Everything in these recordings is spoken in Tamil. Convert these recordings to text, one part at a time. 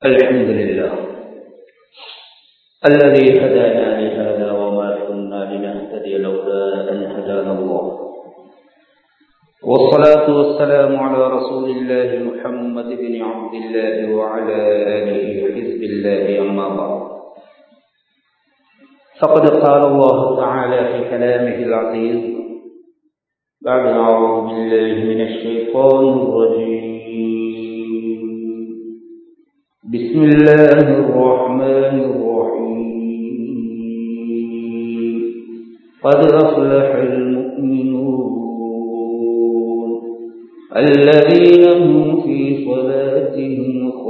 الحمد لله الذي هدانا لهذا وما كنا لنهتدي لولا أن هدانا الله والصلاة والسلام على رسول الله محمد بن عبد الله وعلى آله حزب الله أما بعد فقد قال الله تعالى في كلامه العزيز بعد أعوذ بالله من الشيطان الرجيم بسم الله الرحمن الرحيم قد أفلح المؤمنون الذين هم في صلاتهم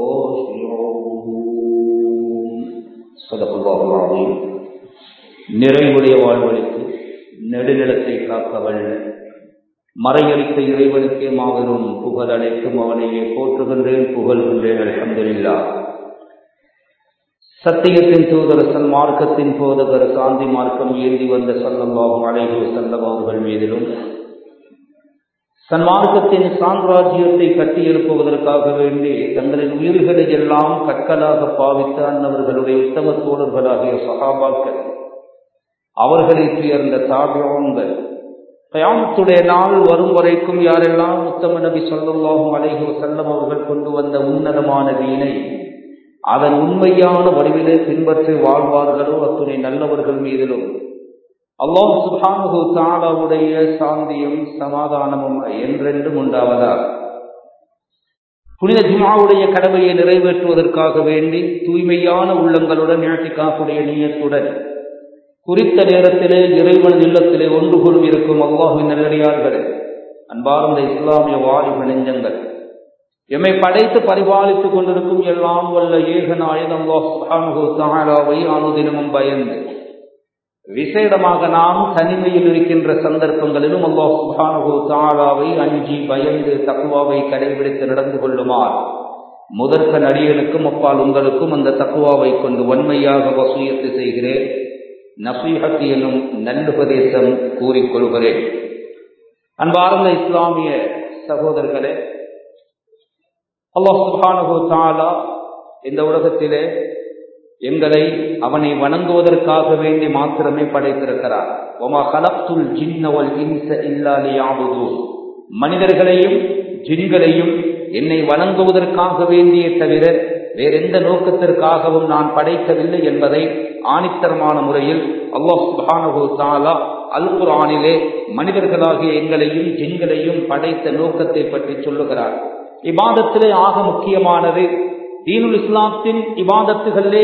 خاشعون صدق الله العظيم. நிறைவுடைய வாழ்வழித்து நெடுநிலத்தை காக்க வல்ல மறையளித்த இறைவனுக்கே மாபெரும் புகழ் அனைத்தும் அவனையே போற்றுகின்றேன், புகழ்கின்றேன். அல்ஹம்துலில்லாஹ். சத்தியத்தின் தூதர் சன்மார்க்கத்தின் போதகர் சாந்தி மார்க்கம் ஏந்தி வந்த ஸல்லல்லாஹு அலைஹி வஸல்லம் அவர்கள் மீதிலும் சன்மார்க்கத்தின் சாம்ராஜ்யத்தை கட்டியெழுப்புவதற்காக வேண்டி தங்களின் உயிர்களை எல்லாம் கற்களாக பாவித்த அன்னவர்களுடைய உத்தம தோழர்களாகிய சஹாபாக்கள், அவர்களை சேர்ந்த தாபிஊன்கள், கியாமத்துடைய நாள் வரும் வரைக்கும் யாரெல்லாம் உத்தம நபி ஸல்லல்லாஹு அலைஹி வஸல்லம் அவர்கள் கொண்டு வந்த உன்னதமான தீனை அதன் உண்மையான வடிவிலே பின்பற்றி வாழ்வார்களோ அத்துணை நல்லவர்கள் மீதிலும் அல்லாஹ் சுப்ஹானஹு வ தஆலாவுடைய சாந்தியும் சமாதானமும் என்றென்றும் உண்டாவதாக. புனித ஜும்ஆவுடைய கடமையை நிறைவேற்றுவதற்காக வேண்டி தூய்மையான உள்ளங்களுடன் இஅ்திகாஃபுடைய நிய்யத்துடன் குறித்த நேரத்திலே இறைவன் இல்லத்திலே ஒன்று கூடும் இருக்கும் அல்லாஹ்வின் நல்லடியார்களே, அன்பார்ந்த இஸ்லாமிய வாலிப நெஞ்சங்கள், எம்மை படைத்து பரிபாலித்துக் கொண்டிருக்கும் எல்லாம் வல்ல ஏகநாயன் அல்லாஹ் சுப்ஹானஹு வ தஆலாவை அனுதினமும் பயந்து விசேடமாக நாம் தனிமையில் இருக்கின்ற சந்தர்ப்பங்களிலும் அல்லாஹ் சுப்ஹானஹு வ தஆலாவை அஞ்சி பயந்து தக்வாவை கடைபிடித்து நடந்து கொள்ளுமாறு முதற்க நடிகனுக்கும் அப்பால் உங்களுக்கும் அந்த தக்வாவை கொண்டு வன்மையாக வசியத்து செய்கிறேன். நசீஹத் எனும் நல்லுபதேசம் கூறிக்கொள்கிறேன். அன்பார்ந்த இஸ்லாமிய சகோதரர்களே, அல்லாஹ் சுப்ஹானஹு வ தஆலா இந்த உலகத்திலே எங்களை அவனை வணங்குவதற்காக வேண்டி மாத்திரமே படைத்திருக்கிறார். வமா கலக்துல் ஜின்ன வல் இன்ஸ இல்லா லியஅபுதூன், மனிதர்களையும் ஜின்களையும் என்னை வணங்குவதற்காக வேண்டியே தவிர வேறெந்த நோக்கத்திற்காகவும் நான் படைக்கவில்லை என்பதை ஆணித்தரமான முறையில் அல்லாஹ் சுப்ஹானஹு வ தஆலா அல் குர்ஆனிலே மனிதர்களாகிய எங்களையும் ஜின்களையும் படைத்த நோக்கத்தை பற்றி சொல்லுகிறார். இபாதத்திலே ஆக முக்கியமானது தீனுல் இஸ்லாத்தின் இபாதத்துகளிலே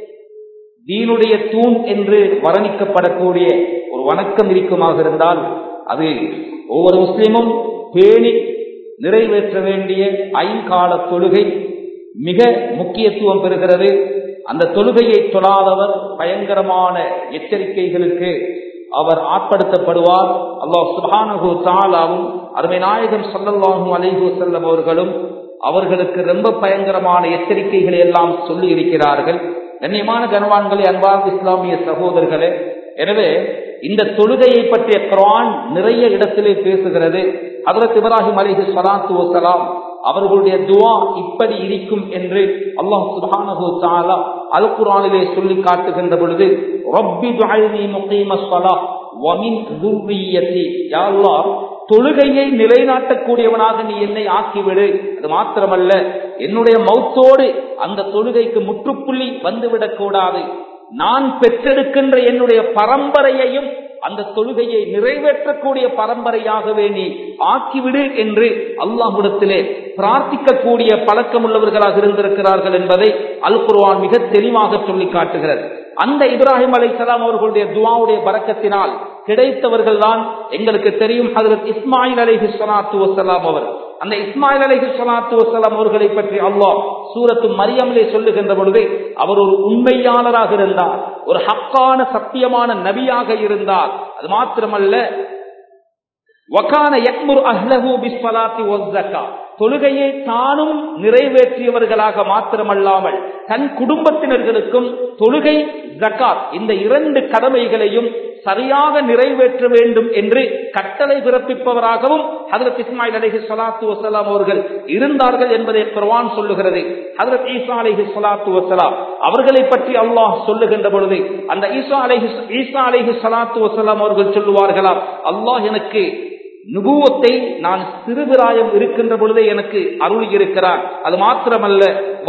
தீனுடைய தூண் என்று வர்ணிக்கப்படக்கூடிய ஒரு வணக்கம் இருக்குமாக இருந்தால் அது ஒவ்வொரு முஸ்லிமும் பேணி நிறைவேற்ற வேண்டிய ஐங்கால தொழுகை மிக முக்கியத்துவம் பெறுகிறது. அந்த தொழுகையை தொழாதவர் பயங்கரமான எச்சரிக்கைகளுக்கு அவர் ஆட்படுத்தப்படுவார். அல்லாஹ் சுப்ஹானஹு வ தஆலாவும் அருமை நாயகம் ஸல்லல்லாஹு அலைஹி வஸல்லம் அவர்களும் அவர்களுக்கு ரொம்ப பயங்கரமான எச்சரிக்கைகளை எல்லாம் சொல்லி இருக்கிறார்கள். கண்ணியமான கனவான்களே, அன்பார்ந்த இஸ்லாமிய சகோதரர்களே, எனவே இந்த தொழுகையை பற்றிய குர்ஆன் நிறைய இடத்திலே பேசுகிறது. ஹஜ்ரத் இப்ராஹிம் அலைஹிஸ்ஸலாத்து வஸ்ஸலாம் அவர்களுடைய துஆ இப்படி இருக்கும் என்று அல்லாஹ் சுப்ஹானஹு வ தஆலா அல் குர்ஆனிலே சொல்லி காட்டுகின்ற பொழுது, ரப்பி ஜஅல்னி முகீமஸ் ஸலாஹ் வ மின் ذُرِّيَّتِي, யா அல்லாஹ் தொழுகையை நிலைநாட்டக்கூடியவனாக நீ என்னை ஆக்கிவிடு. அது மாத்திரமல்ல, என்னுடைய மௌத்தோடு அந்த தொழுகைக்கு முற்றுப்புள்ளி வந்துவிடக் கூடாது. நான் பெற்றெடுக்கின்ற என்னுடைய பரம்பரையையும் அந்த தொழுகையை நிறைவேற்றக்கூடிய பரம்பரையாகவே நீ ஆக்கிவிடு என்று அல்லாஹ்விடத்திலே பிரார்த்திக்கக்கூடிய பழக்கம் உள்ளவர்களாக இருந்திருக்கிறார்கள் என்பதை அல் குர்ஆன் மிக தெளிவாக சொல்லி காட்டுகிறது. அந்த இப்ராஹிம் அலைஹிஸ்ஸலாம் அவர்களுடைய துஆவுடைய பரக்கத்தினால் கிடைத்தவர்கள் தான் எங்களுக்கு தெரியும் ஹஜ்ரத் இஸ்மாயில் அலைஹிஸ்ஸலாத்து வஸ்ஸலாம் அவர். அந்த இஸ்மாயில் அலைஹிஸ்ஸலாத்து வஸ்ஸலாம் அவர்களை பற்றி அல்லாஹ் சூரத்து மரியமிலே சொல்லுகின்ற பொழுது, அவர் ஒரு உண்மையாளராக இருந்தார், ஒரு ஹக்கான சத்தியமான நபியாக இருந்தார். அது மாத்திரமல்ல, வகான யக்முரு அஹ்லஹு பிஸ்ஸலாத்தி வஸ்ஸகா, தொழுகையை தானும் நிறைவேற்றியவர்களாக மாத்திரமல்லாமல் தன் குடும்பத்தினர்களுக்கும் தொழுகை, ஜகாத் இந்த இரண்டு கடமைகளையும் சரியாக நிறைவேற்ற வேண்டும் என்று கட்டளை பிறப்பிப்பவராகவும் ஹஜ்ரத் இஸ்மாயில் அலைஹிஸ்ஸலாத்து வஸ்ஸலாம் அவர்கள் இருந்தார்கள் என்பதை குர்ஆன் சொல்லுகிறது. ஹஜ்ரத் ஈசா அலைஹிஸ்ஸலாத்து வஸ்ஸலாம் அவர்களை பற்றி அல்லாஹ் சொல்லுகின்ற பொழுது அந்த ஈசா அலைஹிஸ்ஸலாத்து வஸ்ஸலாம் அவர்கள் சொல்லுவார்களாம், அல்லாஹ் எனக்கு நுபுவத்தை நான் சிறுபிராயம் இருக்கின்ற பொழுதே எனக்கு அருளி இருக்கிறார். அது மாத்திரமல்ல,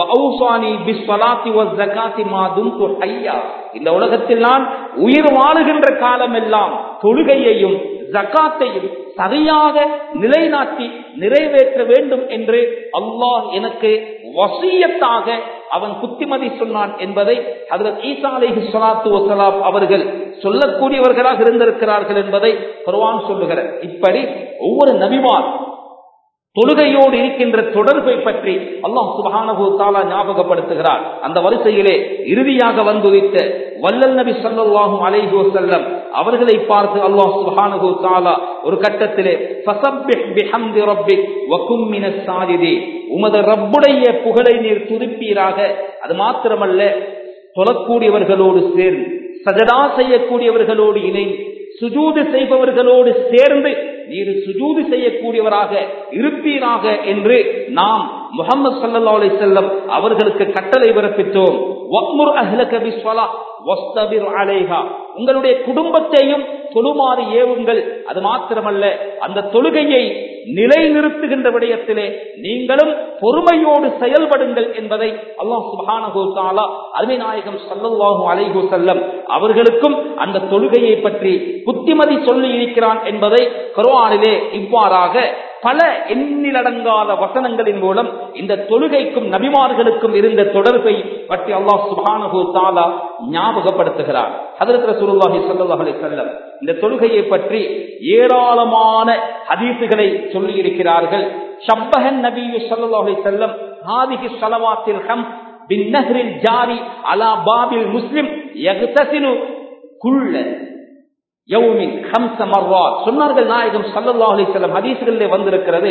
இந்த உலகத்தில் நான் உயிர் வாழுகின்ற காலமெல்லாம் தொழுகையையும் ஜகாத்தையும் சரியாக நிலைநாட்டி நிறைவேற்ற வேண்டும் என்று அல்லாஹ் எனக்கு வசியத்தாக அவன் புத்திமதி சொன்னான் என்பதை ஹஜ்ரத் ஈசா அலைஹிஸ்ஸலாத்து வஸ்ஸலாம் அவர்கள் சொல்லக்கூடியவர்களாக இருந்திருக்கிறார்கள் என்பதை குர்ஆன் சொல்லுகிறது. இப்படி ஒவ்வொரு நபிமார் தொழுகையோடு இருக்கின்ற தொடர்பை பற்றி அல்லாஹ் சுப்ஹானஹு வ தஆலா ஞாபகப்படுத்துகிறார். அந்த வரிசையிலே இறுதியாக வந்துவிட்ட வல்லல் நபி ஸல்லல்லாஹு அலைஹி வஸல்லம் அவர்களை பார்த்து அல்லாஹ் சுப்ஹானஹு வ தஆலா ஒரு கட்டத்திலே ஃபஸப்பிஹ் பிஹம்தி ரப்பிக் வ கும் மினஸ் ஸாஜிதீன், உமது ரப்புடைய புகழை நீர் துதிப்பீராக. அது மாத்திரமல்ல, தொழக்கூடியவர்களோடு சேர்ந்து சஜதா செய்யக்கூடியவர்களோடு இணைந்து சுஜூது செய்பவர்களோடு சேர்ந்து நீர் சுஜூது செய்யக்கூடியவராக இருப்பீராக என்று நாம் முஹம்மது ஸல்லல்லாஹு அலைஹி வஸல்லம் அவர்களுக்கு கட்டளை பிறப்பித்தோம். வஅ்முர் அஹ்லக பிஸ்ஸலாஹ் வஸ்தபிர் அலைஹா, உங்களுடைய குடும்பத்தையும் தொழுமாறு ஏவுங்கள். அது மாத்திரமல்ல, அந்த தொழுகையை நிலைநிறுத்துகின்ற விடயத்திலே நீங்களும் பொறுமையோடு செயல்படுங்கள் என்பதை அல்லாஹ் சுப்ஹானஹு வ தஆலா அருமை நாயகம் ஸல்லல்லாஹு அலைஹி வஸல்லம் அவர்களுக்கும் அந்த தொழுகையை பற்றி புத்திமதி சொல்லி இருக்கிறான் என்பதை குர்ஆனிலே இவ்வாறாக பல எண்ணிலடங்காத வசனங்களின் மூலம் இந்த தொழுகைக்கும் நபிமார்களுக்கும் இருந்த தொடர்பை பற்றி அல்லாஹ் சுப்ஹானஹு வ தஆலா ஞாபகப்படுத்துகிறார். ஹஜ்ரத் ரசூலுல்லாஹி ஸல்லல்லாஹு அலைஹி வஸல்லம் இந்த தொழுகையை பற்றி ஏராளமான ஹதீஸுகளை சொல்லி இருக்கிறார்கள். ஷப்பஹன் நபியு ஸல்லல்லாஹு அலைஹி வஸல்லம் ஹாதிஹி ஸலவாத்தில் ஹம்ஸ் பின் நஹ்ரில் ஜாரி அலா பாபில் முஸ்லிம் யக்தஸிலு குல்ல யௌமின் 5 மர்ராத் சொன்னார்கள் நாயகம் ஸல்லல்லாஹு அலைஹி வஸல்லம். ஹதீஸ்களிலே வந்திருக்கிறது,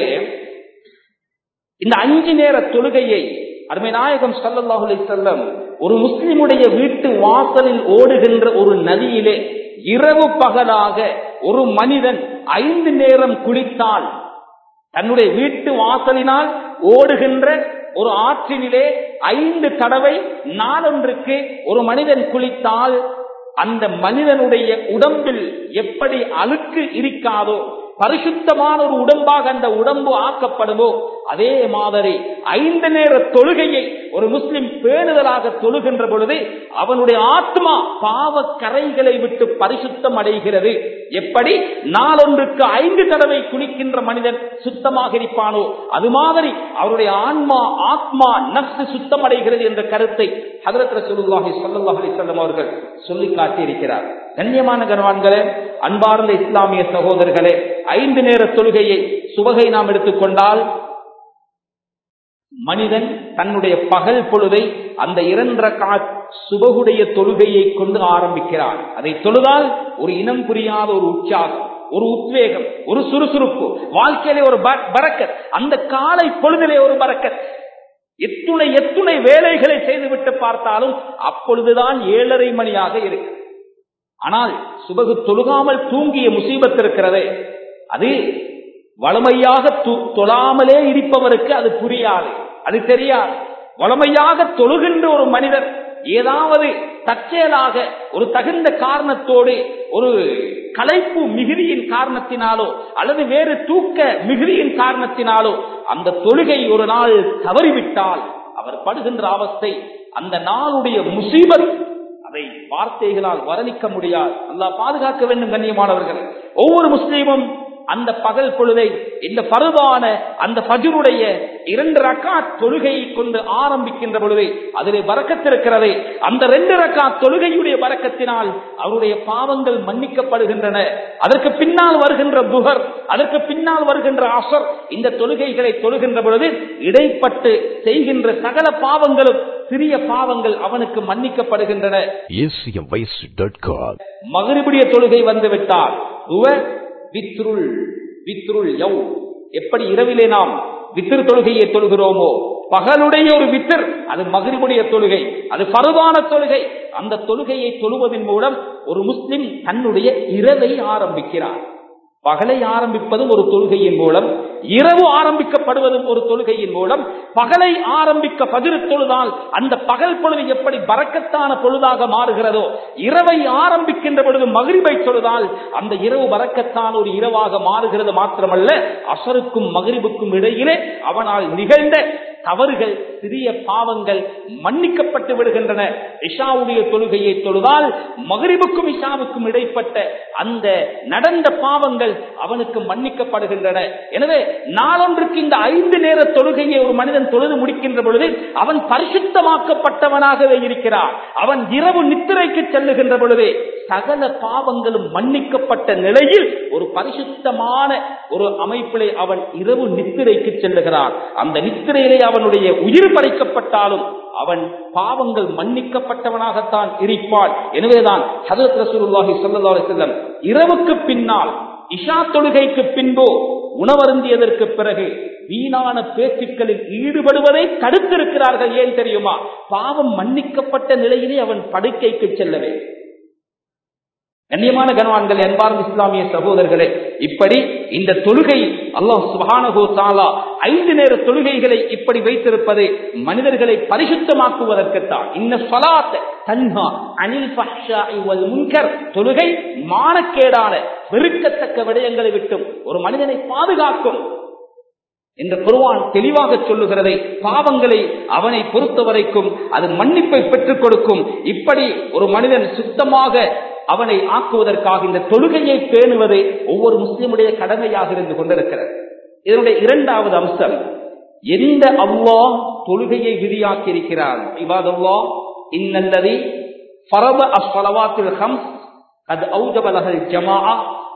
இந்த 5 நேர தொழுகையை அருமை நாயகம் ஸல்லல்லாஹு அலைஹி வஸல்லம் ஒரு முஸ்லிமுடைய வீட்டு வாசலில் ஓடுகின்ற ஒரு நதியிலே இரவு பகலாக ஒரு மனிதன் 5 நேரம் குளித்தால், தன்னுடைய வீட்டு வாசலினால் ஓடுகின்ற ஒரு ஆற்றினிலே 5 தடவை நாளொன்றுக்கு ஒரு மனிதன் குளித்தால் அந்த மனிதனுடைய உடம்பில் எப்படி அழுக்கு இருக்காதோ, பரிசுத்தமான ஒரு உடம்பாக அந்த உடம்பு ஆக்கப்படுமோ, அதே மாதிரி 5 நேர தொழுகையை ஒரு முஸ்லிம் பேணுதலாக தொழுகின்ற பொழுது அவனுடைய ஆத்மா பாவ கரைகளை விட்டு பரிசுத்தம் அடைகிறது. எப்படி நாளொன்றுக்கு 5 தடவை குளிக்கின்ற மனிதன் சுத்தமாக இருப்பானோ, அது மாதிரி அவருடைய ஆத்மா நஃப்ஸ் சுத்தம் அடைகிறது என்ற கருத்தை ஹஜ்ரத் ரசூலுல்லாஹி ஸல்லல்லாஹு அலைஹி வஸல்லம் அவர்கள் சொல்லி காட்டியிருக்கிறார். கண்ணியமான கனவான்களே, அன்பார்ந்த இஸ்லாமிய சகோதரர்களே, 5 நேர தொழுகையை சுபகை நாம் எடுத்துக்கொண்டால் மனிதன் தன்னுடைய பகல் பொழுதை அந்த 2 ரக்அத் சுபகுடைய தொழுகையை கொண்டு ஆரம்பிக்கிறான். அதை தொழுதால் ஒரு இனம் புரியாத ஒரு உற்சாகம், ஒரு உத்வேகம், ஒரு சுறுசுறுப்பு, வாழ்க்கையிலே ஒரு பரக்கத், அந்த காலை பொழுதிலே ஒரு பரக்கத். எத்துணை வேலைகளை செய்துவிட்டு பார்த்தாலும் அப்பொழுதுதான் 7:30 மணியாக இருக்கு. ஆனால் சுபகு தொழுகாமல் தூங்கிய முசீபத் இருக்கிறதே, அது வளமையாக தொழாமலே இருப்பவருக்கு அது புரியாது, அது தெரியாது. வளமையாக தொழுகின்ற ஒரு மனிதர் ஏதாவது தற்செயலாக ஒரு தகுந்த காரணத்தோடு ஒரு களைப்பு மிகுதியின் காரணத்தினாலோ அல்லது வேறு தூக்க மிகுதியின் காரணத்தினாலோ அந்த தொழுகை ஒரு நாள் தவறிவிட்டால் அவர் படுகின்ற அவஸ்தை, அந்த நாளுடைய முசீபத், அதை வார்த்தைகளால் வர்ணிக்க முடியாது. அல்லாஹ் பாதுகாக்க வேண்டும். கண்ணியமானவர்கள், ஒவ்வொரு முஸ்லீமும் அந்த பகல் பொழுதை இந்த பருவான அந்த ஃபஜ்ருடைய 2 ரக்காத் தொழுகையை கொண்டு ஆரம்பிக்கின்ற பொழுது அதிலே பரக்கத் இருக்கிறது. அந்த 2 ரக்காத் தொழுகையுடைய பரக்கத்தினால் அவருடைய பாவங்கள் மன்னிக்கப்படுகின்றன. அதற்கு பின்னால் வருகின்ற துஹர், அதற்கு பின்னால் வருகின்ற அஸர், இந்த தொழுகைகளை தொழுகின்ற பொழுது இடைப்பட்டு செய்கின்ற சகல பாவங்களும், சிறிய பாவங்கள் அவனுக்கு மன்னிக்கப்படுகின்றன. மக்ரிபுடைய தொழுகை வந்துவிட்டால் வித்ருல் யௌம், எப்படி இரவிலே நாம் வித்திர் தொழுகையை தொழுகிறோமோ, பகலுடைய ஒரு வித்திர், அது மக்ரிபுடைய தொழுகை, அது ஃபர்தான தொழுகை. அந்த தொழுகையை தொழுவதன் மூலம் ஒரு முஸ்லிம் தன்னுடைய இரவை ஆரம்பிக்கிறார். பகலை ஆரம்பிப்பதும் ஒரு தொழுகையின் மூலம், இரவு ஆரம்பிக்கப்படுவதும் ஒரு தொழுகையின் மூலம். பகலை ஆரம்பிக்க ஃபஜ்ர் தொழுதால் அந்த பகல் பொழுது எப்படி பரக்கத்தான பொழுதாக மாறுகிறதோ, இரவை ஆரம்பிக்கின்ற பொழுது மக்ரிபை தொழுதால் அந்த இரவு பரக்கத்தான ஒரு இரவாக மாறுகிறது. மாத்திரமல்ல, அஸ்ருக்கும் மக்ரிபுக்கும் இடையிலே அவனால் நிகழ்ந்த தவறுகள், சிறிய பாவங்கள் மன்னிக்கப்பட்டு விடுகின்றன. இஷாவுடைய தொழுகையை தொழுதால் மக்ரிபுக்கும் இஷாவுக்கும் இடைப்பட்ட அந்த நடந்த பாவங்கள் அவனுக்கு மன்னிக்கப்படுகின்றன. எனவே நாளொன்றுக்கு இந்த 5 நேர தொழுகையை ஒரு மனிதன் தொழுது முடிக்கின்ற பொழுது அவன் பரிசுத்தமாக்கப்பட்டவனாகவே இருக்கிறான். அவன் இரவு நித்திரைக்கு செல்லுகின்ற பொழுது சகல பாவங்களும் மன்னிக்கப்பட்ட நிலையில் ஒரு பரிசுத்தமான ஒரு அமைப்பிலே அவன் இரவு நித்திரைக்கு செல்லுகிறான். அந்த நித்திரையிலே அவனுடைய உயிர் பறிக்கப்பட்டாலும் அவன் பாவங்கள் மன்னிக்கப்பட்டவனாகத்தான் இருப்பான். எனவேதான் ஹஜ்ரத் ரசூலுல்லாஹி ஸல்லல்லாஹு அலைஹி வஸல்லம் இரவுக்கு பின்னால், இஷா தொழுகைக்கு பின்போ, உணவருந்தியதற்கு பிறகு வீணான பேச்சுக்களில் ஈடுபடுவதை தடுத்திருக்கிறார்கள். ஏன் தெரியுமா? பாவம் மன்னிக்கப்பட்ட நிலையிலே அவன் படுக்கைக்கு செல்லவே. கண்ணியமான கனவான்கள், அன்பார்ந்த இஸ்லாமிய சகோதரர்களே, இப்படி இந்த தொழுகை அல்லாஹ் சுப்ஹானஹு வ தஆலா 5 நேர தொழுகைகளை இப்படி வைத்திருப்பது மனிதர்களை பரிசுத்தமாக்குவதற்குத்தான். இன்ன ஸலாத்த தன்ஹா அனில் ஃபஹ்ஷாஇ வல் முன்கர், தொழுகை மானக்கேடான வெறுக்கத்தக்க விடயங்களை விட்டும் ஒரு மனிதனை பாதுகாக்கும் என்று குர்ஆன் தெளிவாக சொல்லுகிறதை, பாவங்களை அவனை பொறுத்தவரைக்கும் அது மன்னிப்பை பெற்றுக் கொடுக்கும். இப்படி ஒரு மனிதன் சுத்தமாக அவனை ஆக்குவதற்காக இந்த தொழுகையை பேணுவது ஒவ்வொரு முஸ்லிமுடைய கடமையாக இருந்து கொண்டிருக்கிறது. இதனுடைய இரண்டாவது அம்சம், எந்த அல்லாஹ் தொழுகையை விதியாக்கி இருக்கிறார், இபாதல்லாஹ் இன்னல்லதி ஃபரத அஸ்ஸலவாத்தில் ஹம்ஸ் கத் அவ்ஜப லஹல் ஜமாஅ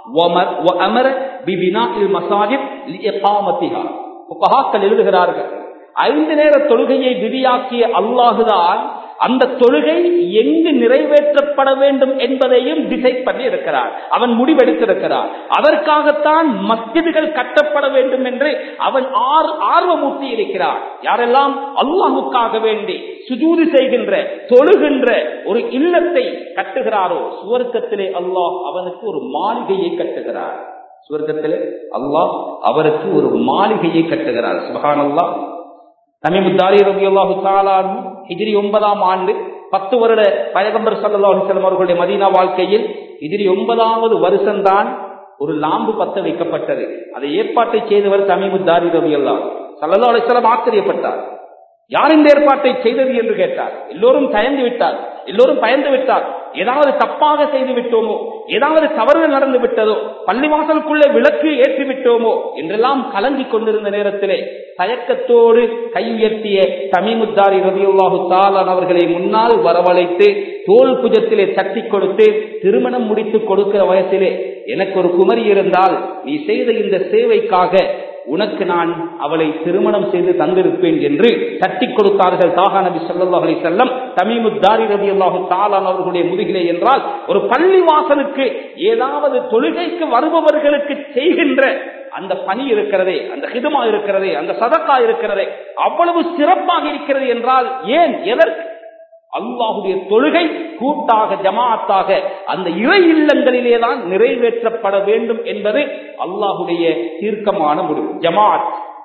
வ அமர பிபினாஇல் மஸாஜித் லிஇகாமத்திஹா. ஃபுகஹாக்கள் எழுதுகிறார்கள், 5 நேர தொழுகையை விதியாக்கிய அல்லாஹுதான் அந்த தொழுகை எங்கு நிறைவேற்றப்பட வேண்டும் என்பதையும் டிசைட் பண்ணி இருக்கிறார். அவன் முடிவெடுத்திருக்கிறார். அதற்காகத்தான் மஸ்ஜிதுகள் கட்டப்பட வேண்டும் என்று அவன் ஆர்வமூட்டி இருக்கிறார். யாரெல்லாம் அல்லாஹுக்காக வேண்டி சுஜூது செய்கின்ற, தொழுகின்ற ஒரு இல்லத்தை கட்டுகிறாரோ, சுவர்க்கத்திலே அல்லாஹ் அவனுக்கு ஒரு மாளிகையை கட்டுகிறார். சுவர்க்கத்திலே அல்லாஹ் அவருக்கு ஒரு மாளிகையை கட்டுகிறார். சுப்ஹானல்லாஹ். தமீமுத்தாரி ரலியல்லாஹு தஆலா அன்ஹு ஹிஜ்ரி 9ஆம் ஆண்டு 10 வருட பைகம்பர் ஸல்லல்லாஹு அலைஹி வஸல்லம் அவர்களுடைய மதீனா வாழ்க்கையில் ஹிஜ்ரி 9வது வருஷம்தான் ஒரு லாம்பு பத்த வைக்கப்பட்டது. அதை ஏற்பாட்டை செய்தவர் தமீமுத்தாரி ரலியல்லாஹு ஸல்லல்லாஹு அலைஹி வஸல்லம் ஆச்சரியப்பட்டார். யார் இந்த ஏற்பாட்டை செய்தது என்று கேட்டார். எல்லோரும் தயந்து விட்டார், எல்லோரும் பயந்து விட்டார். ஏதாவது தப்பாக செய்து விட்டோமோ, ஏதாவது தவறுகள் நடந்து விட்டதோ, பள்ளிவாசலுக்குள்ளே விளக்கு ஏற்றி விட்டோமோ என்றெல்லாம் கலங்கி கொண்டிருந்த நேரத்திலே தயக்கத்தோடு கை உயர்த்திய தமீமுத்தாரி ரலியல்லாஹு தஆலா அவர்களை முன்னால் வரவழைத்து தோல் புஜத்திலே தட்டி கொடுத்து, திருமணம் முடித்து கொடுக்கிற வயசிலே எனக்கு ஒரு குமரி இருந்தால் நீ செய்த இந்த சேவைக்காக உனக்கு நான் அவளை திருமணம் செய்து தந்திருப்பேன் என்று தட்டி கொடுத்தார்கள் தாஹா நபி ஸல்லல்லாஹு அலைஹி வஸல்லம் தமீமுத்தாரி ரலியல்லாஹு தஆலா அவர்களுடைய முதுகிலே. என்றால் ஒரு பள்ளி வாசலுக்கு ஏதாவது தொழுகைக்கு வருபவர்களுக்கு செய்கின்ற அந்த பணி இருக்கிறதே, அந்த ஹிதுமா இருக்கிறதே, அந்த சதக்கா இருக்கிறதே, அவ்வளவு சிறப்பாக இருக்கிறது. என்றால் ஏன், எதற்கு? அல்லாஹுடைய தொழுகை கூட்டாக ஜமாஅத்தாக அந்த இறை இல்லங்களிலேதான் நிறைவேற்றப்பட வேண்டும் என்பது அல்லாஹுடைய தீர்க்கமான முடிவு. ஜமாஅத்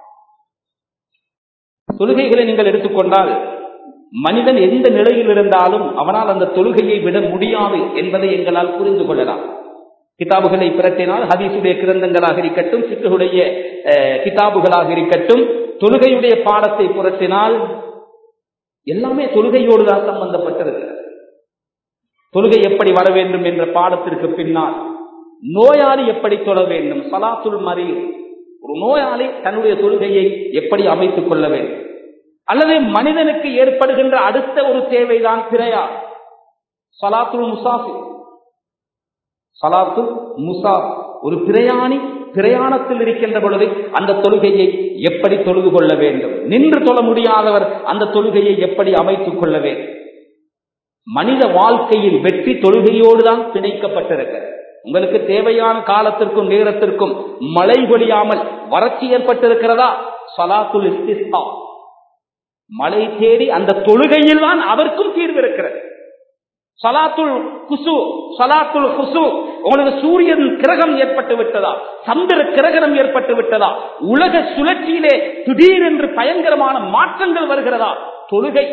தொழுகைகளை நீங்கள் எடுத்துக்கொண்டால் மனிதன் எந்த நிலையில் இருந்தாலும் அவனால் அந்த தொழுகையை விட முடியாது என்பதை எங்களால் புரிந்து கொள்ளலாம். கிதாபுகளை பிரட்டினால், ஹதீசுடைய கிரந்தங்களாக இருக்கட்டும், ஃபிக்ஹுடைய கிதாபுகளாக இருக்கட்டும், தொழுகையுடைய பாடத்தை புரட்டினால் எல்லாமே தொழுகையோடு தான் சம்பந்தப்பட்டிருக்கிறது. தொழுகை எப்படி வர வேண்டும் என்ற பாடத்திற்கு பின்னால் நோயாளி எப்படி தொழ வேண்டும், ஸலாத்துல் மரீத், ஒரு நோயாளி தன்னுடைய தொழுகையை எப்படி அமைத்துக் கொள்ள வேண்டும், அல்லது மனிதனுக்கு ஏற்படுகின்ற அடுத்த ஒரு தேவைதான் பிரயாணம், ஸலாத்துல் முஸாஃபிர். ஸலாத்துல் முஸாஃபிர், ஒரு பிரயாணி பிரயாணத்தில் இருக்கின்ற பொழுது அந்த தொழுகையை எப்படி தொழுது கொள்ள வேண்டும், நின்று தொழ முடியாதவர் அந்த தொழுகையை எப்படி அமைத்துக் கொள்ள வேண்டும். மனித வாழ்க்கையில் வெற்றி தொழுகையோடு தான் பிணைக்கப்பட்டிருக்கிறது. உங்களுக்கு தேவையான காலத்திற்கும் நேரத்திற்கும் மழை பொழியாமல் வறட்சி ஏற்பட்டிருக்கிறதா, ஸலாத்துல் இஸ்திஸ்கா, மழை தேடி அந்த தொழுகையில் தான் அவருக்கும் தீர்வு இருக்கிறது. ஸலாத்துல் குசு, ஸலாத்துல் குசு, உங்களுக்கு சூரியன் கிரகம் ஏற்பட்டு விட்டதா, சந்திர கிரகணம் ஏற்பட்டு விட்டதா, உலக சுழற்சியிலே திடீரென்று பயங்கரமான மாற்றங்கள் வருகிறதா, தொழுகை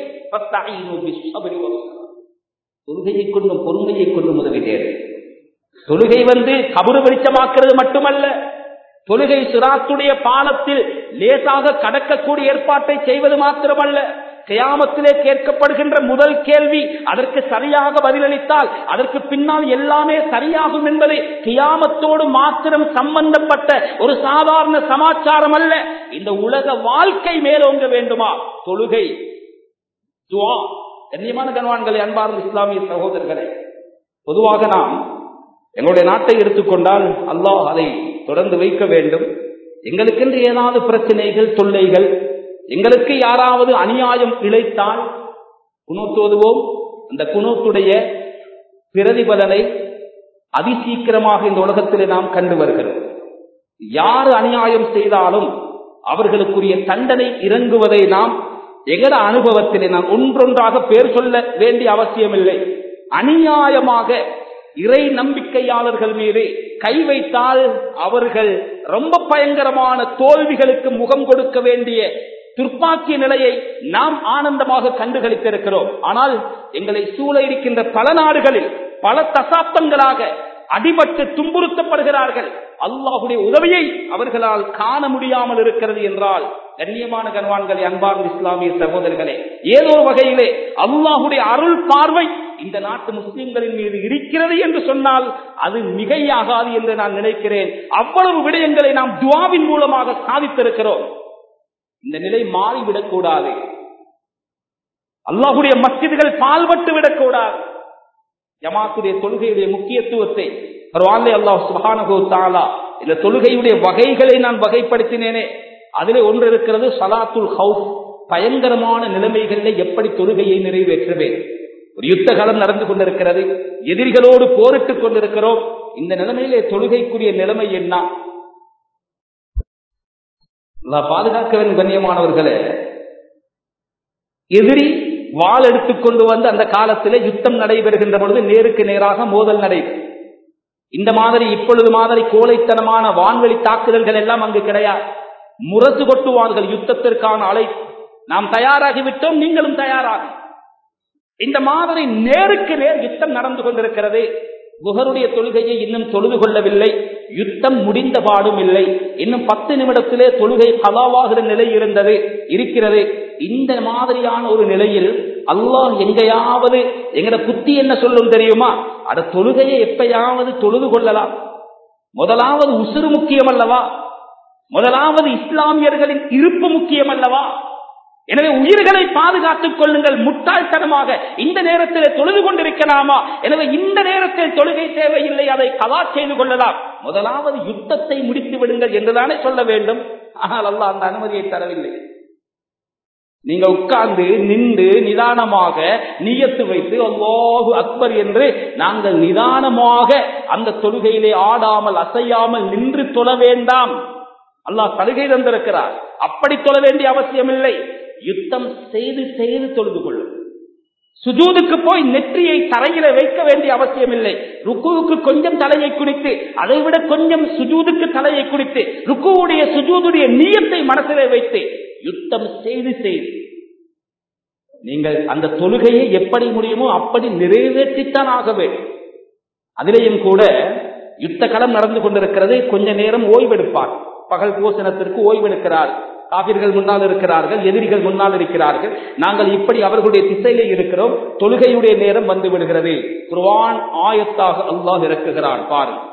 தொழுகையை கொண்டும் பொறுமையை கொண்டும் உதவி தேவை. தொழுகை கபறு வெளிச்சமாக்குறது மட்டுமல்ல, தொழுகை சிராத்துடைய பாலத்தில் லேசாக கடக்கக்கூடிய ஏற்பாட்டை செய்வது மாத்திரமல்ல, கியாமத்திலே கேட்கப்படுகின்ற முதல் கேள்வி அதற்கு சரியாக பதிலளித்தால் அதற்கு பின்னால் எல்லாமே சரியாகும் என்பது கியாமத்தோடு மாத்திரம் சம்பந்தப்பட்ட ஒரு சாதாரண சமாச்சாரம் அல்ல. இந்த உலக வாழ்க்கை மேலோங்க வேண்டுமா, தொழுகை, துஆ. கண்ணியமான கண்வான்களே, அன்பார்ந்த இஸ்லாமிய சகோதரர்களே, பொதுவாக நாம் எங்களுடைய நாட்டை எடுத்துக்கொண்டால் அல்லாஹ் அதை தொடர்ந்து வைக்க வேண்டும். எங்களுக்கென்று ஏதாவது பிரச்சனைகள், தொல்லைகள், எங்களுக்கு யாராவது அநியாயம் இழைத்தால் குனூத் ஓதுவோம். அந்த குனூத்துடைய பிரதிபலனை அதிசீக்கிரமாக இந்த உலகத்திலே நாம் கண்டு வருகிறோம். யார் அநியாயம் செய்தாலும் அவர்களுக்குரிய தண்டனை இறங்குவதை நாம் எங்கட அனுபவத்திலே நாம் ஒன்றொன்றாக பேர் சொல்ல வேண்டிய அவசியமில்லை. அநியாயமாக இறை நம்பிக்கையாளர்கள் மீது கை வைத்தால் அவர்கள் ரொம்ப பயங்கரமான தோல்விகளுக்கு முகம் கொடுக்க வேண்டிய துர்ப்பாக்கிய நிலையை நாம் ஆனந்தமாக கண்டுகளித்திருக்கிறோம். ஆனால் எங்களை சூழ இருக்கின்ற பல நாடுகளில் பல தசாப்தங்களாக அடிபட்டு துன்புறுத்தப்படுகிறார்கள். அல்லாஹுடைய உதவியை அவர்களால் காண முடியாமல் இருக்கிறது என்றால், கண்ணியமான கண்வான்களே, அன்பார்ந்த இஸ்லாமிய சகோதரர்களே, ஏதோ ஒரு வகையிலே அல்லாஹுடைய அருள் பார்வை இந்த நாட்டு முஸ்லிம்களின் மீது இருக்கிறது என்று சொன்னால் அது மிகையாகாது என்று நான் நினைக்கிறேன். அவ்வளவு விடயங்களை நாம் துஆவின் மூலமாக சாதித்திருக்கிறோம். இந்த நிலை மாறிவிடக் கூடாது. அல்லாஹுடைய மஸ்ஜிதுகள் பால்பட்டு விடக்கூடாது. ஜமாத்துடைய தொழுகையுடைய முக்கியத்துவத்தை குர்ஆனிலே அல்லாஹ் சுப்ஹானஹு வ தஆலா இந்த தொழுகையுடைய வகைகளை நான் வகைப்படுத்தினேனே, அதிலே ஒன்று இருக்கிறது ஸலாத்துல் ஹவுஃப். பயங்கரமான நிலைமைகளில் எப்படி தொழுகையை நிறைவேற்றுவேன். ஒரு யுத்த காலம் நடந்து கொண்டிருக்கிறது, எதிரிகளோடு போரிட்டுக் கொண்டிருக்கிறோம். இந்த நிலைமையிலே தொழுகைக்குரிய நிலைமை என்ன? பாதுகாக்க வேண்டும். கண்ணியமானவர்களே, எதிரி வாள் எடுத்துக்கொண்டு வந்து அந்த காலத்திலே யுத்தம் நடைபெறுகின்ற பொழுது நேருக்கு நேராக மோதல் நடைபெறும். இந்த மாதிரி இப்பொழுது மாதிரி கோழைத்தனமான வான்வெளி தாக்குதல்கள் எல்லாம் அங்கு கிடையாது. முரசு கொட்டுவார்கள் யுத்தத்திற்கான அழைப்பு. நாம் தயாராகிவிட்டோம், நீங்களும் தயாராக. இந்த மாதிரி நேருக்கு நேர் யுத்தம் நடந்து கொண்டிருக்கிறது. குஹருடைய தொழுகையை இன்னும் தொழுது கொள்ளவில்லை, யுத்தம் முடிந்த பாடும் இல்லை. இன்னும் 10 நிமிடத்திலே தொழுகை கலாவாகிற நிலை இருக்கிறது. இந்த மாதிரியான ஒரு நிலையில் அல்லாஹ் எங்கேயாவது எங்கட புத்தி என்ன சொல்லும் தெரியுமா? அட, தொழுகையை எப்பயாவது தொழுது கொள்ளலாம். முதலாவது உசுறு முக்கியம் அல்லவா? முதலாவது இஸ்லாமியர்களின் இருப்பு முக்கியம் அல்லவா? எனவே உயிர்களை பாதுகாத்துக் கொள்ளுங்கள். முட்டாள்தனமாக இந்த நேரத்தில் தொழுது கொண்டிருக்கலாமா? எனவே இந்த நேரத்தில் தொழுகை தேவையில்லை, அதை கலா செய்து கொள்ளலாம். முதலாவது யுத்தத்தை முடித்து விடுங்கள் என்றுதானே சொல்ல வேண்டும். ஆனால் அல்லாஹ் அந்த அனுமதியை தரவில்லை. நீங்க உட்கார்ந்து நின்று நிதானமாக நியத்து வைத்து அல்லாஹு அக்பர் என்று நாங்கள் நிதானமாக அந்த தொழுகையிலே ஆடாமல் அசையாமல் நின்று தொழ வேண்டாம். அல்லாஹ் சலுகை தந்திருக்கிறார். அப்படி தொழ வேண்டிய அவசியம் இல்லை. யுத்தம் செய்து செய்து தொழுது கொள்ளும். சுஜூதுக்கு போய் நெற்றியை தரையில வைக்க வேண்டிய அவசியம் இல்லை. ருக்குவுக்கு கொஞ்சம் தலையை குனித்து, அதை விட கொஞ்சம் சுஜூதுக்கு தலையை குனித்து, ருக்குவுடைய சுஜூதுடைய நியத்தை மனசிலே வைத்து யுத்தம் செய்து செய்து நீங்கள் அந்த தொழுகையை எப்படி முடியுமோ அப்படி நிறைவேற்றித்தான் ஆக வேண்டும். அதிலேயும் கூட யுத்த களம் நடந்து கொண்டிருக்கிறது. கொஞ்ச நேரம் ஓய்வெடுப்பார். பகல் போசனத்திற்கு ஓய்வெடுக்கிறார். காபிர்கள் முன்னால் இருக்கிறார்கள், எதிரிகள் முன்னால் இருக்கிறார்கள். நாங்கள் இப்படி அவர்களுடைய திசையிலே இருக்கிறோம். தொழுகையுடைய நேரம் வந்து விடுகிறது. குர்ஆன் ஆயத்தாக அல்லாஹ் இறக்குகிறான். பாருங்கள்,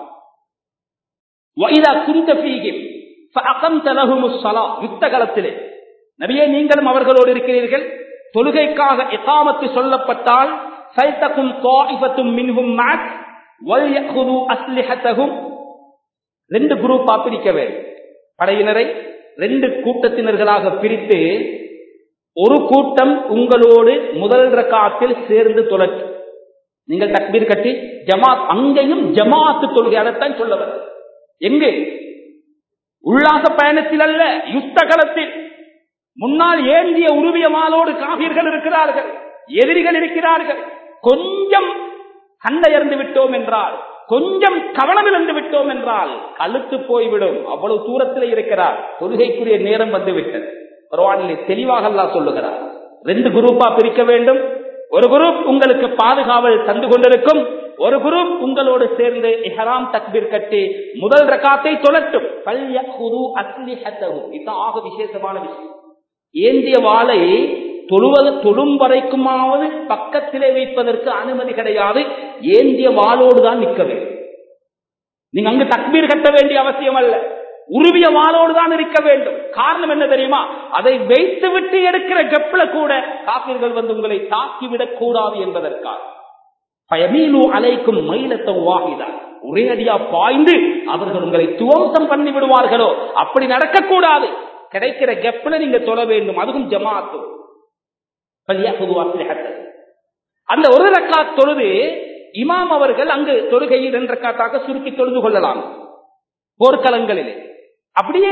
யுத்த காலத்திலே நபியே நீங்களும் அவர்களோடு இருக்கிறீர்கள். தொழுகைக்காக இகாமத்து சொல்லப்பட்டால் சைதகும் தாயிஃபத்தும் மின்ஹும் மஅக் வல்யஹுது அஸ்லிஹத்தஹும், 2 குரூப்பா பிரிக்க வேண்டும். படையினரை 2 கூட்டத்தினர்களாக பிரித்து ஒரு கூட்டம் உங்களோடு முதல் ரக்காத்தில் சேர்ந்து தொழட்டு. நீங்கள் தக்பீர் கட்டி ஜமாத், அங்கேயும் ஜமாத்து தொழுகை, அதைத்தான் சொல்லவர். எங்கே உல்லாச பயணத்தில் அல்ல, யுத்த களத்தில். முன்னால் ஏந்திய உருவிய வாளோடு காபிர்கள் இருக்கிறார்கள், எதிரிகள் இருக்கிறார்கள். கொஞ்சம் சண்டையர்ந்து விட்டோம் என்றால், கொஞ்சம் கவனம் இழந்து விட்டோம் என்றால் கழுத்து போய்விடும். அவ்வளவு தூரத்தில் இருக்கிறார். தொழுகைக்குரிய நேரம் வந்துவிட்டது. குர்ஆனிலே தெளிவாக அல்லாஹ் சொல்லுகிறார். 2 குரூப்பா பிரிக்க வேண்டும். ஒரு குரூப் உங்களுக்கு பாதுகாவல் தந்து கொண்டிருக்கும், ஒரு குரூப் உங்களோடு சேர்ந்து இஹ்ராம் தக்பீர் கட்டி முதல் ரக்காத்தை தொழட்டும். ஃபல்யஹுது அஸ்லிஹத்தஹு. இது ஆக விசேஷமான விஷயம். ஏந்திய வாளை தொழும் வரைக்குமாவது பக்கத்திலே வைப்பதற்கு அனுமதி கிடையாது. ஏந்திய வாளோடு தான் நிற்க வேண்டும். நீங்க அங்கு தக்பீர் கட்ட வேண்டிய அவசியம் அல்ல, உருவிய வாளோடு தான் இருக்க வேண்டும். காரணம் என்ன தெரியுமா? அதை வைத்து விட்டு எடுக்கிற கெப்ல கூட காபிர்கள் வந்து உங்களை தாக்கிவிடக் கூடாது என்பதற்காக. பயமீனு அலைக்கும் மைலத்தம் வாகிதா, ஒரே அடியா பாய்ந்து அவர்கள் உங்களை துவம்சம் பண்ணி விடுவார்களோ, அப்படி நடக்கக்கூடாது. கிடைக்கிற கெப்ல நீங்க தொழ வேண்டும். அதுவும் ஜமாத்து. அந்த ஒரு ரக்காத் தொழுது இமாம் அவர்கள் அங்கு தொழுகையில் 2 ரக்காத்தாக சுருக்கி தொழுது கொள்ளலாம் போர்க்களங்களிலே. அப்படியே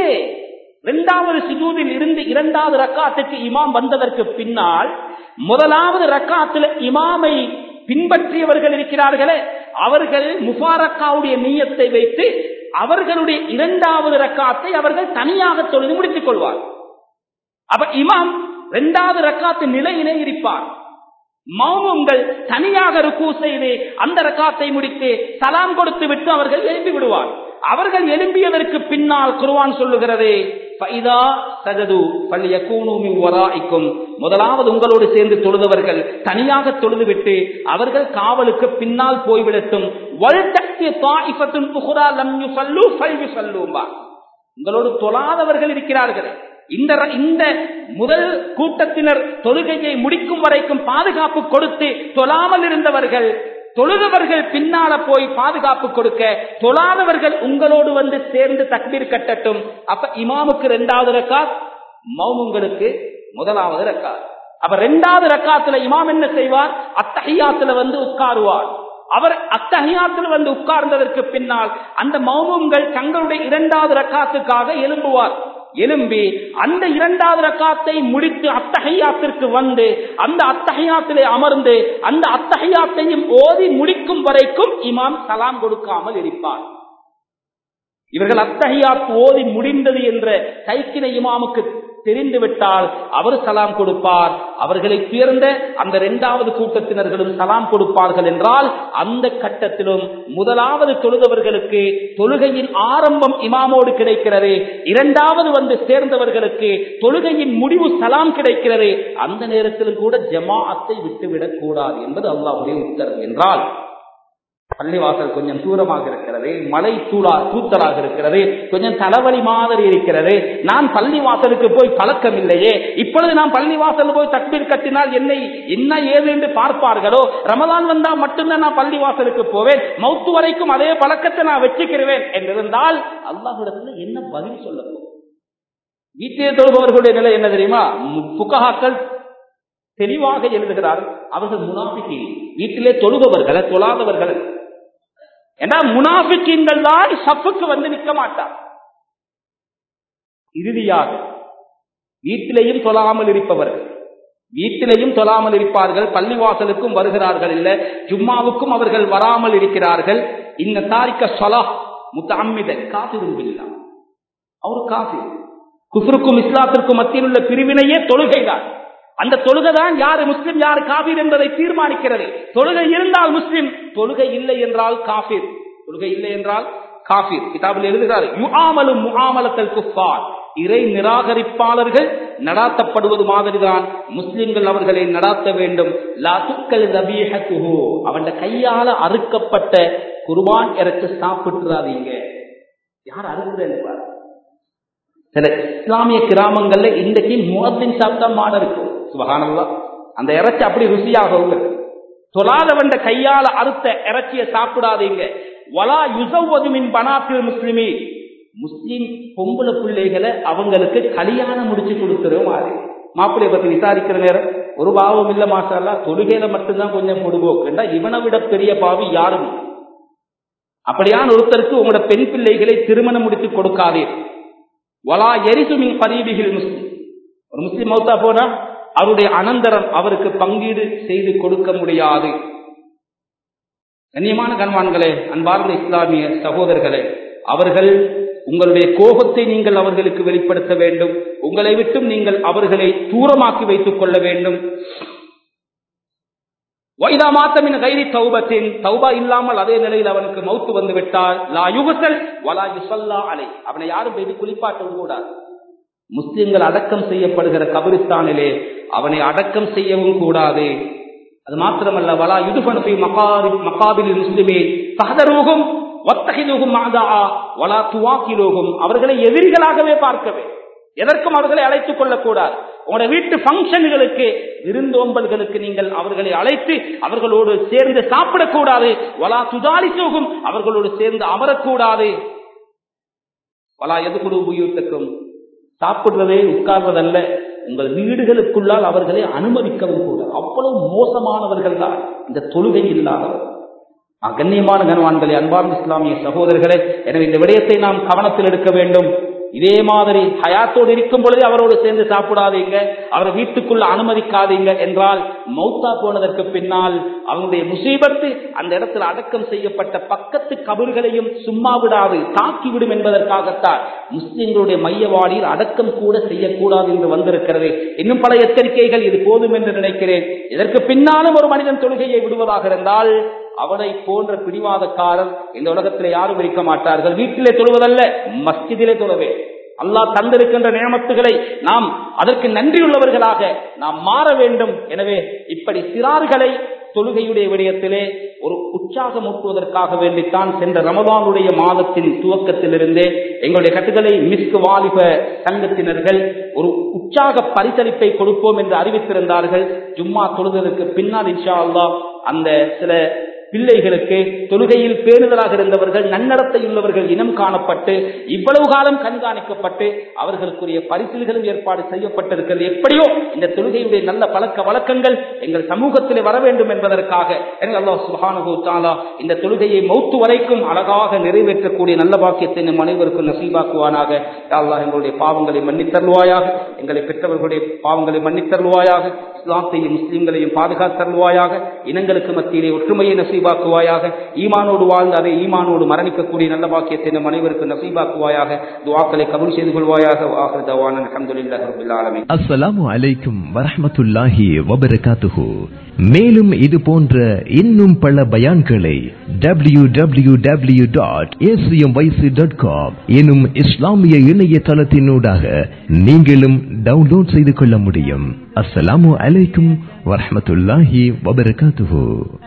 2வது சுஜூதில் இருந்து 2வது ரக்காத்துக்கு இமாம் வந்ததற்கு பின்னால் முதலாவது ரக்காத்துல இமாமை பின்பற்றியவர்கள் இருக்கிறார்களே, அவர்கள் முபாரக்காவுடைய நியத்தை வைத்து அவர்களுடைய 2வது ரக்காத்தை அவர்கள் தனியாக தொழுது முடித்துக் கொள்வார். அப்ப இமாம் 2வது ரக்காத்து நிலையிலே இருப்பார். மாமும்கள் தனியாக ருக்கு செய்து அந்த ரக்காத்தை முடித்து சலாம் கொடுத்து விட்டு அவர்கள் எழுப்பி விடுவார். அவர்கள் எழும்பியதற்கு பின்னால் குர்ஆன் சொல்லுகிறது, ஃபைதா சஜது ஃபல்யகூனு மின் வராஇக்கும். முதலாவது உங்களோடு சேர்ந்து தொழுதவர்கள் தனியாக தொழுதுவிட்டு அவர்கள் காவலுக்கு பின்னால் போய்விடட்டும். வல்தக்தி தாயிஃபத்துன் உக்ரா லம் யுஸல்லு ஃபல்யுஸல்லூமா. உங்களோடு தொழாதவர்கள் இருக்கிறார்கள், இந்த முதல் கூட்டத்தினர் தொழுகையை முடிக்கும் வரைக்கும் பாதுகாப்பு கொடுத்து தொழாமல் இருந்தவர்கள், தொழுதவர்கள் பின்னால போய் பாதுகாப்பு கொடுக்க, தொழாதவர்கள் உங்களோடு வந்து சேர்ந்து தக்பீர் கட்டட்டும். அப்ப இமாமுக்கு 2வது ரக்காத், மௌமுங்களுக்கு 1வது ரக்காத். அப்ப 2வது ரக்காத்துல இமாம் என்ன செய்வார்? அத்தஹியாத்துல வந்து உட்காருவார். அவர் அத்தஹியாத்துல வந்து உட்கார்ந்ததற்கு பின்னால் அந்த மௌமும்கள் தங்களுடைய 2வது ரக்காத்துக்காக எழும்புவார். எழும்பி அந்த 2வது ரக்காத்தை முடித்து அத்தஹியாத்திற்கு வந்து அந்த அத்தஹியாத்திலே அமர்ந்து அந்த அத்தஹியாத்தையும் ஓதி முடிக்கும் வரைக்கும் இமாம் சலாம் கொடுக்காமல் இருப்பார். இவர்கள் அத்தஹியாத் ஓதி முடிந்தது என்ற கைக்கினை இமாமுக்கு தெரிந்துவிட்டால் அவர் சலாம் கொடுப்பார். அவர்களை சேர்ந்த அந்த 2வது கூட்டத்தினர்களும் சலாம் கொடுப்பார்கள் என்றால் அந்த கட்டத்திலும் முதலாவது தொழுதவர்களுக்கு தொழுகையின் ஆரம்பம் இமாமோடு கிடைக்கிறது, 2வது வந்து சேர்ந்தவர்களுக்கு தொழுகையின் முடிவு சலாம் கிடைக்கிறது. அந்த நேரத்திலும் கூட ஜமாஅத்தை விட்டுவிடக் கூடாது என்பது அல்லாஹ்வுடைய உத்தரவு. என்றால் பள்ளிவாசல் கொஞ்சம் தூரமாக இருக்கிறது, மலை தூத்தலாக இருக்கிறது, கொஞ்சம் தலைவலி மாதிரி இருக்கிறது, நான் பள்ளிவாசலுக்கு போய் பழக்கம் இல்லையே, இப்பொழுது நான் பள்ளிவாசல் போய் தக்பீர் கட்டினால் என்னை என்ன ஏது என்று பார்ப்பார்களோ, ரமலான் வந்தா மட்டும்தான் நான் பள்ளிவாசலுக்கு போவேன், மௌத்து வரைக்கும் அதே பழக்கத்தை நான் வச்சுக்கிறேன் என்றிருந்தால் அல்லாஹ்விடத்துல என்ன பதில் சொல்லப்போம்? வீட்டிலே தொழுபவர்களுடைய நிலை என்ன தெரியுமா? புகஹாக்கள் தெளிவாக எழுதுகிறார்கள், அவர்கள் முனாஃபிகீன், வீட்டிலே தொழுபவர்கள் தொழாதவர்கள். ஏன்னா முனாஃபிகீன்கள் தான் சஃப்புக்கு வந்து நிற்க மாட்டார். இறுதியாக வீட்டிலேயும் தொழாமல் இருப்பவர்கள், வீட்டிலேயும் தொழாமல் இருப்பார்கள், பள்ளிவாசலுக்கும் வருகிறார்கள் இல்ல, ஜும்மாவுக்கும் அவர்கள் வராமல் இருக்கிறார்கள். இந்த தாரிக்க ஸலாஹ் முத்தஅம்மிதன் காஃபிருன் பில்லாஹ், அவர் காஃபிர். குஃப்ருக்கும் இஸ்லாத்திற்கும் மத்தியில் உள்ள பிரிவினையே தொழுகைதான். அந்த தொழுகைதான் யாரு முஸ்லிம் யாரு காஃபிர் என்பதை தீர்மானிக்கிறது. தொழுகை இருந்தால் முஸ்லிம், தொழுகை இல்லை என்றால் காஃபிர். தொழுகை இல்லை என்றால் காஃபிர். கிதாபில் எழுதுகிறார், யுஆமலு முஆமலத்தல் குஃபார், இறை நிராகரிப்பாளர்கள் நடாத்தப்படுவது மாதிரிதான் முஸ்லிம்கள் அவர்களை நடாத்த வேண்டும். லா துக்கல் தபீஹத்துஹு, அவன் கையால அறுக்கப்பட்ட குர்பான் இறைச்சி சாப்பிட்டுறாதீங்க. யார் அறுக்குறது பாரு. சில இஸ்லாமிய கிராமங்கள்ல இன்றைக்கு முஅத்தின் சாப்பிட்டா மாட இருக்கும். சுப்ஹானல்லாஹ், அந்த இறைச்சி அப்படி ருசியாக உள்ளது. தொழாதவண்ட கையால அறுத்த இறைச்சியை சாப்பிடாதீங்க. வலா யுஸவ்வது மின் பனாத்தில் முஸ்லிமீன், முஸ்லிம் பொம்பளை பிள்ளைகளை அவங்களுக்கு கல்யாணம் முடிச்சு கொடுத்துரும். மாப்பிள்ளைய பத்தி விசாரிக்கிற நேரம் ஒரு பாவம் இல்ல மாஷாஅல்லாஹ், தொழுகையில மட்டும்தான் கொஞ்சம் பொடுபோக்குண்டா, இவனை விட பெரிய பாவி யாரும். அப்படியான ஒருத்தருக்கு உங்களோட பெண் பிள்ளைகளை திருமணம் முடித்து கொடுக்காதே. வலா யரிசு மின் கரீபிஹில் முஸ்லிம். ஒரு முஸ்லிம் மௌத்தா போனா அவருடைய அனந்தரம் அவருக்கு பங்கீடு செய்து கொடுக்க முடியாது. கண்ணியமான கண்வான்களே, அன்பார்ந்த இஸ்லாமிய சகோதரர்களே, அவர்கள் உங்களுடைய கோபத்தை நீங்கள் அவர்களுக்கு வெளிப்படுத்த வேண்டும். உங்களை விட்டும் நீங்கள் அவர்களை தூரமாக்கி வைத்துக் கொள்ள வேண்டும். வைதா மாத்தமின் கைரி தௌபத்தின், தௌபா இல்லாமல் அதே நிலையில் அவனுக்கு மௌத்து வந்து விட்டால் லா யுகசல் வலா யுஸல்லா அலை, அவனை யாரும் போய் குளிப்பாட்டவும் கூடாது. முஸ்லிம்கள் அடக்கம் செய்யப்படுகிற கபிரிஸ்தானிலே அவனை அடக்கம் செய்யவும் கூடாது. அது மாத்திரமல்ல, வலா யுதுஃபனு ஃபீ மகாபிலில் முஸ்லிமீன் ஃபஹதரூஹும் வத்தஹிதுஹும் அஅதா வலா துவாகிலுஹும், அவர்களை எதிரிகளாகவே பார்க்கவே, எதற்கும் அவர்களை அழைத்துக் கொள்ளக்கூடாது. உங்களுடைய வீட்டு பங்கன்களுக்கு, விருந்தோம்பல்களுக்கு நீங்கள் அவர்களை அழைத்து அவர்களோடு சேர்ந்து சாப்பிடக்கூடாது. வலா துதாலிசுஹும், அவர்களோடு சேர்ந்து அமரக்கூடாது. வலா யதுகுலு புயூத்தக்கும், சாப்பிடுவதே உட்கார்வதல்ல, உங்கள் வீடுகளுக்குள்ளால் அவர்களை அனுமதிக்கவும் கூட. அவ்வளவு மோசமானவர்கள் தான் இந்த தொழுகை இல்லாதவர். கண்ணியமான கனவான்களே, அன்பார்ந்த இஸ்லாமிய சகோதரர்களே, எனவே இந்த விடயத்தை நாம் கவனத்தில் எடுக்க வேண்டும். இதே மாதிரி ஹயாத்தோடு இருக்கும் பொழுதே அவரோடு சேர்ந்து சாப்பிடாதீங்க, அவரை வீட்டுக்குள்ள அனுமதிக்காதீங்க என்றால் மௌத்தா போனதற்கு பின்னால் அவனுடைய முசீபத்து அந்த இடத்தில் அடக்கம் செய்யப்பட்ட பக்கத்து கபர்களையும் சும்மா விடாது, தாக்கிவிடும் என்பதற்காகத்தான் முஸ்லிம்களுடைய மையவாடியில் அடக்கம் கூட செய்யக்கூடாது என்று வந்திருக்கிறது. இன்னும் பல எச்சரிக்கைகள், இது போதும் என்று நினைக்கிறேன். இதற்கு பின்னாலும் ஒரு மனிதன் தொழுகையை விடுவதாக இருந்தால் அவனை போன்ற பிடிவாதக்காரர் இந்த உலகத்திலே யாரும் இருக்க மாட்டார்கள். வீட்டிலே தொழுவதல்ல, மஸ்ஜிதிலே தொழவே. அல்லாஹ் தந்திருக்கின்ற நியமத்துகளை நாம் அதற்கு நன்றியுள்ளவர்களாக நாம் மாற வேண்டும். எனவே இப்படி சிறார்களை தொழுகையுடைய விடயத்திலே ஒரு உற்சாகம் ஊட்டுவதற்காக வேண்டித்தான் சென்ற ரமதானுடைய மாதத்தின் துவக்கத்திலிருந்தே எங்களுடைய கட்டுகளை மிஸ்க் வாலிப சங்கத்தினர்கள் ஒரு உற்சாக பரிசளிப்பை கொடுப்போம் என்று அறிவித்திருந்தார்கள். ஜும்மா தொழுதலுக்கு பின்னால் இன்ஷா அல்லாஹ் அந்த சில பிள்ளைகளுக்கு தொழுகையில் பேணுதலாக இருந்தவர்கள், நன்னடத்தை உள்ளவர்கள் இனம் காணப்பட்டு இவ்வளவு காலம் கண்காணிக்கப்பட்டு அவர்களுக்குரிய பரிசில்களும் ஏற்பாடு செய்யப்பட்டிருக்கிறது. எப்படியோ இந்த தொழுகையுடைய நல்ல பழக்க வழக்கங்கள் எங்கள் சமூகத்திலே வர வேண்டும் என்பதற்காக அல்லாஹ் சுப்ஹானஹு வ தஆலா இந்த தொழுகையை மௌத்து வரைக்கும் அழகாக நிறைவேற்றக்கூடிய நல்ல பாக்கியத்தை நம் அனைவருக்கும் நசீபாக்குவானாக. யா அல்லாஹ், எங்களுடைய பாவங்களை மன்னித்தருள்வாயாக, எங்களை பெற்றவர்களுடைய பாவங்களை மன்னித்தருள்வாயாக, இஸ்லாத்தையும் முஸ்லிம்களையும் பாதுகாத்தருள்வாயாக, இனங்களுக்கு மத்தியிலே ஒற்றுமையை நசீபாக்குவாயாக, ஈமானோடு வாழ்ந்து அதை ஈமானோடு மரணிக்கக்கூடிய நல்ல பாக்கியத்தை நம் அனைவருக்கும் நசீபாக்குவாயாக. துஆக்களை கபூல் செய்து கொள்வாயாக. ஆகிரு தவானா அல்ஹம்துலில்லாஹி ரப்பில் ஆலமீன். அஸ்ஸலாமு அலைக்கும் வரஹ்மத்துல்லாஹி வபரகாத்துஹு. மேலும் இது போன்ற இன்னும் பல பயான்களை www.acmyc.com எனும் இஸ்லாமிய இணையதளத்தினூடாக நீங்களும் டவுன்லோட் செய்து கொள்ள முடியும். அஸ்ஸலாமு அலைக்கும் வரஹ்மத்துல்லாஹி வபரகாத்துஹு.